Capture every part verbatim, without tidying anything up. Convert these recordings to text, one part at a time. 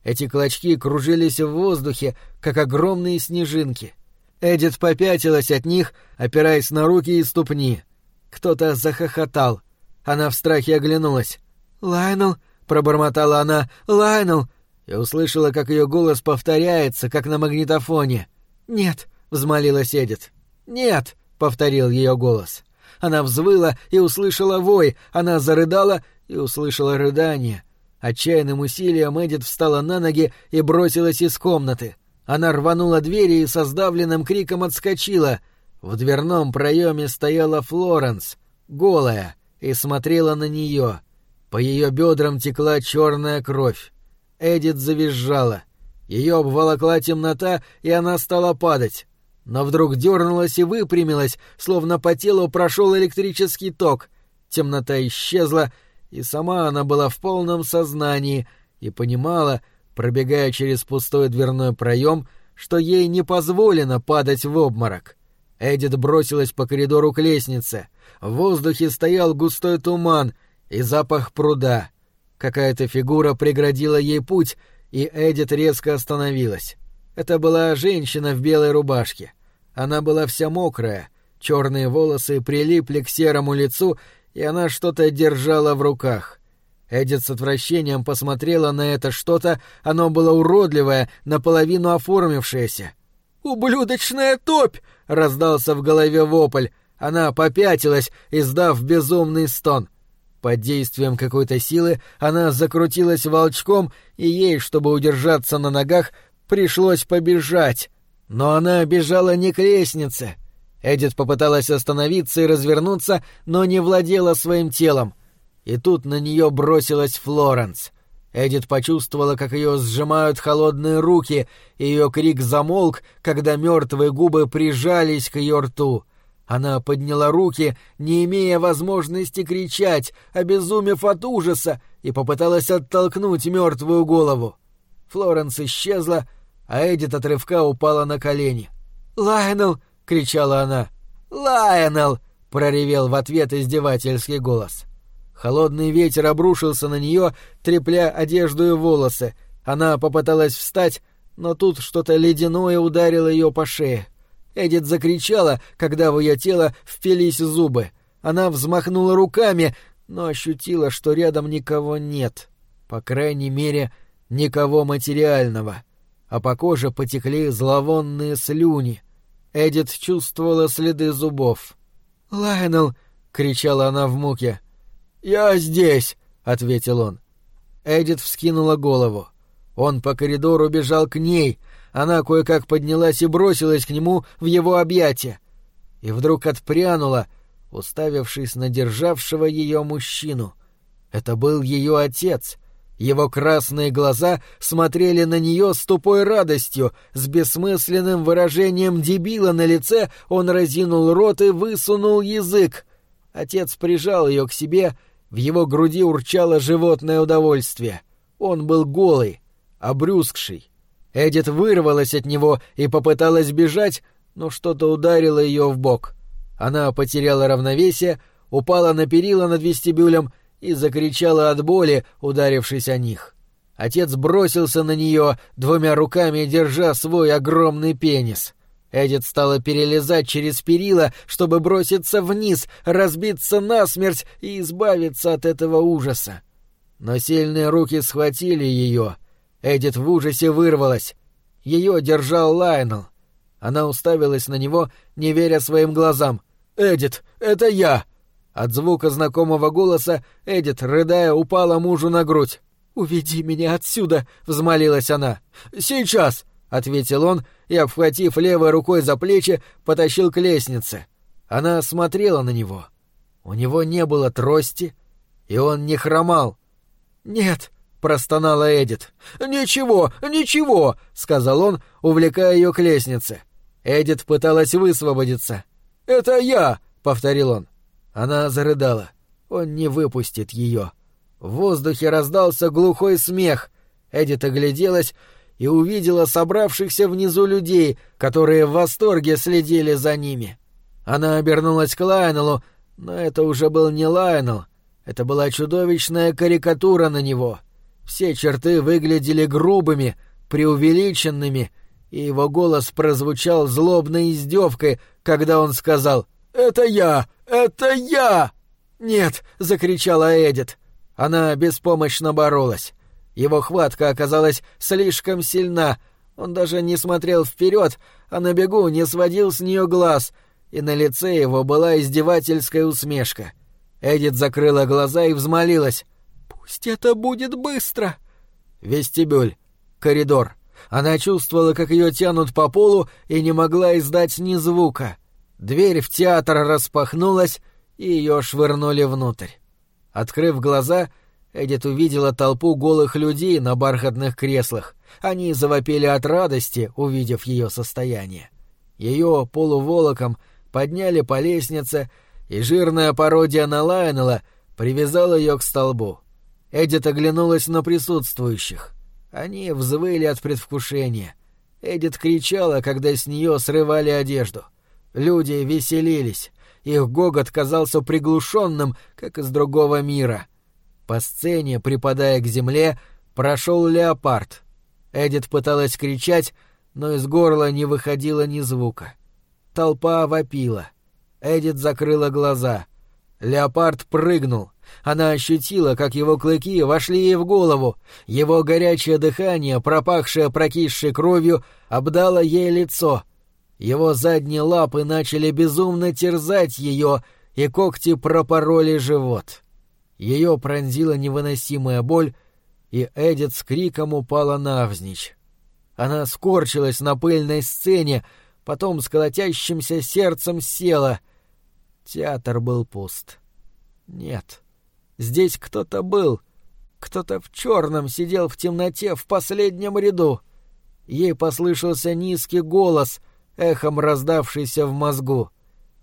Эти клочки кружились в воздухе, как огромные снежинки. Эдит попятилась от них, опираясь на руки и ступни. Кто-то захохотал. Она в страхе оглянулась. «Лайонел!» — пробормотала она. «Лайонел!» И услышала, как ее голос повторяется, как на магнитофоне. «Нет!» — взмолилась Эдит. «Нет!» — повторил ее голос. Она взвыла и услышала вой, она зарыдала и услышала рыдание. Отчаянным усилием Эдит встала на ноги и бросилась из комнаты. Она рванула двери и со сдавленным криком отскочила. В дверном проеме стояла Флоренс, голая, и смотрела на нее. По ее бедрам текла черная кровь. Эдит завизжала. Ее обволокла темнота, и она стала падать. Но вдруг дернулась и выпрямилась, словно по телу прошел электрический ток. Темнота исчезла, и сама она была в полном сознании и понимала, пробегая через пустой дверной проем, что ей не позволено падать в обморок. Эдит бросилась по коридору к лестнице. В воздухе стоял густой туман и запах пруда. Какая-то фигура преградила ей путь, и Эдит резко остановилась. Это была женщина в белой рубашке. Она была вся мокрая, черные волосы прилипли к серому лицу, и она что-то держала в руках. Эдит с отвращением посмотрела на это что-то, оно было уродливое, наполовину оформившееся. «Ублюдочная топь!» — раздался в голове вопль. Она попятилась, издав безумный стон. Под действием какой-то силы она закрутилась волчком, и ей, чтобы удержаться на ногах, пришлось побежать. Но она бежала не к лестнице. Эдит попыталась остановиться и развернуться, но не владела своим телом. И тут на нее бросилась Флоренс. Эдит почувствовала, как ее сжимают холодные руки, и ее крик замолк, когда мертвые губы прижались к ее рту. Она подняла руки, не имея возможности кричать, обезумев от ужаса, и попыталась оттолкнуть мертвую голову. Флоренс исчезла, а Эдит от рывка упала на колени. «Лайонел!» — кричала она. «Лайонел!» — проревел в ответ издевательский голос. Холодный ветер обрушился на нее, трепля одежду и волосы. Она попыталась встать, но тут что-то ледяное ударило ее по шее. Эдит закричала, когда в ее тело впились зубы. Она взмахнула руками, но ощутила, что рядом никого нет. По крайней мере, никого материального. А по коже потекли зловонные слюни. Эдит чувствовала следы зубов. «Лайонел!» — кричала она в муке. «Я здесь!» — ответил он. Эдит вскинула голову. Он по коридору бежал к ней. Она кое-как поднялась и бросилась к нему в его объятия. И вдруг отпрянула, уставившись на державшего ее мужчину. Это был ее отец. Его красные глаза смотрели на нее с тупой радостью, с бессмысленным выражением дебила на лице он разинул рот и высунул язык. Отец прижал ее к себе, в его груди урчало животное удовольствие. Он был голый, обрюзгший. Эдит вырвалась от него и попыталась бежать, но что-то ударило ее в бок. Она потеряла равновесие, упала на перила над вестибюлем и закричала от боли, ударившись о них. Отец бросился на нее, двумя руками держа свой огромный пенис. Эдит стала перелезать через перила, чтобы броситься вниз, разбиться насмерть и избавиться от этого ужаса. Но сильные руки схватили ее. Эдит в ужасе вырвалась. Ее держал Лайонел. Она уставилась на него, не веря своим глазам. «Эдит, это я!» От звука знакомого голоса Эдит, рыдая, упала мужу на грудь. «Уведи меня отсюда!» — взмолилась она. «Сейчас!» — ответил он и, обхватив левой рукой за плечи, потащил к лестнице. Она смотрела на него. У него не было трости, и он не хромал. «Нет!» — простонала Эдит. «Ничего, ничего!» — сказал он, увлекая ее к лестнице. Эдит пыталась высвободиться. «Это я!» — повторил он. Она зарыдала. Он не выпустит ее. В воздухе раздался глухой смех. Эдит огляделась и увидела собравшихся внизу людей, которые в восторге следили за ними. Она обернулась к Лайонелу, но это уже был не Лайонел. Это была чудовищная карикатура на него. Все черты выглядели грубыми, преувеличенными, и его голос прозвучал злобной издевкой, когда он сказал: «Это я! Это я!» «Нет!» — закричала Эдит. Она беспомощно боролась. Его хватка оказалась слишком сильна. Он даже не смотрел вперед, а на бегу не сводил с нее глаз, и на лице его была издевательская усмешка. Эдит закрыла глаза и взмолилась: «Пусть это будет быстро!» Вестибюль. Коридор. Она чувствовала, как ее тянут по полу, и не могла издать ни звука. Дверь в театр распахнулась, и ее швырнули внутрь. Открыв глаза, Эдит увидела толпу голых людей на бархатных креслах. Они завопили от радости, увидев ее состояние. Ее полуволоком подняли по лестнице, и жирная пародия на Лайонела привязала ее к столбу. Эдит оглянулась на присутствующих. Они взвыли от предвкушения. Эдит кричала, когда с нее срывали одежду. Люди веселились. Их гогот казался приглушенным, как из другого мира. По сцене, припадая к земле, прошел леопард. Эдит пыталась кричать, но из горла не выходило ни звука. Толпа вопила. Эдит закрыла глаза. Леопард прыгнул. Она ощутила, как его клыки вошли ей в голову. Его горячее дыхание, пропахшее прокисшей кровью, обдало ей лицо. Его задние лапы начали безумно терзать ее, и когти пропороли живот. Ее пронзила невыносимая боль, и Эдит с криком упала навзничь. Она скорчилась на пыльной сцене, потом с колотящимся сердцем села. Театр был пуст. Нет, здесь кто-то был. Кто-то в черном сидел в темноте в последнем ряду. Ей послышался низкий голос, эхом раздавшийся в мозгу.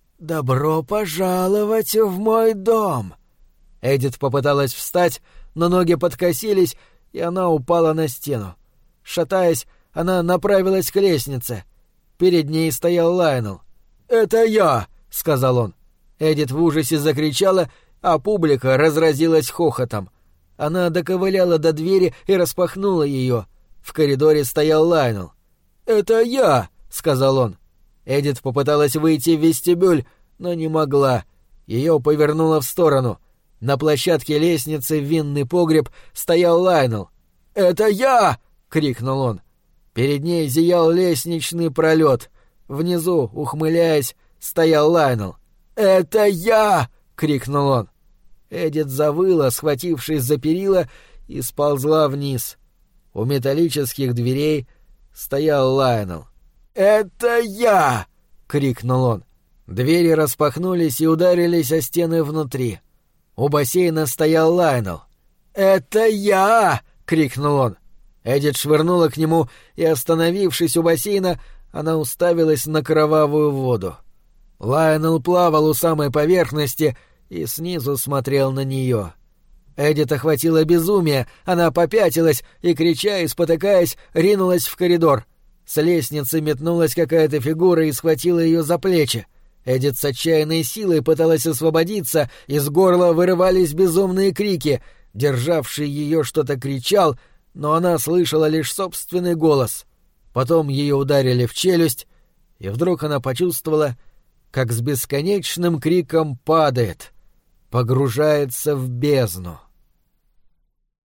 «Добро пожаловать в мой дом!» Эдит попыталась встать, но ноги подкосились, и она упала на стену. Шатаясь, она направилась к лестнице. Перед ней стоял Лайонел. «Это я!» — сказал он. Эдит в ужасе закричала, а публика разразилась хохотом. Она доковыляла до двери и распахнула ее. В коридоре стоял Лайонел. «Это я!» — сказал он. Эдит попыталась выйти в вестибюль, но не могла. Ее повернуло в сторону. На площадке лестницы в винный погреб стоял Лайонел. «Это я!» — крикнул он. Перед ней зиял лестничный пролет. Внизу, ухмыляясь, стоял Лайонел. «Это я!» — крикнул он. Эдит завыла, схватившись за перила, и сползла вниз. У металлических дверей стоял Лайонел. «Это я!» — крикнул он. Двери распахнулись и ударились о стены внутри. У бассейна стоял Лайонел. «Это я!» — крикнул он. Эдит швырнула к нему, и, остановившись у бассейна, она уставилась на кровавую воду. Лайонел плавал у самой поверхности и снизу смотрел на нее. Эдит охватила безумие, она попятилась и, крича и спотыкаясь, ринулась в коридор. С лестницы метнулась какая-то фигура и схватила ее за плечи. Эдит с отчаянной силой пыталась освободиться, из горла вырывались безумные крики. Державший ее что-то кричал, но она слышала лишь собственный голос. Потом ее ударили в челюсть, и вдруг она почувствовала, как с бесконечным криком падает, погружается в бездну.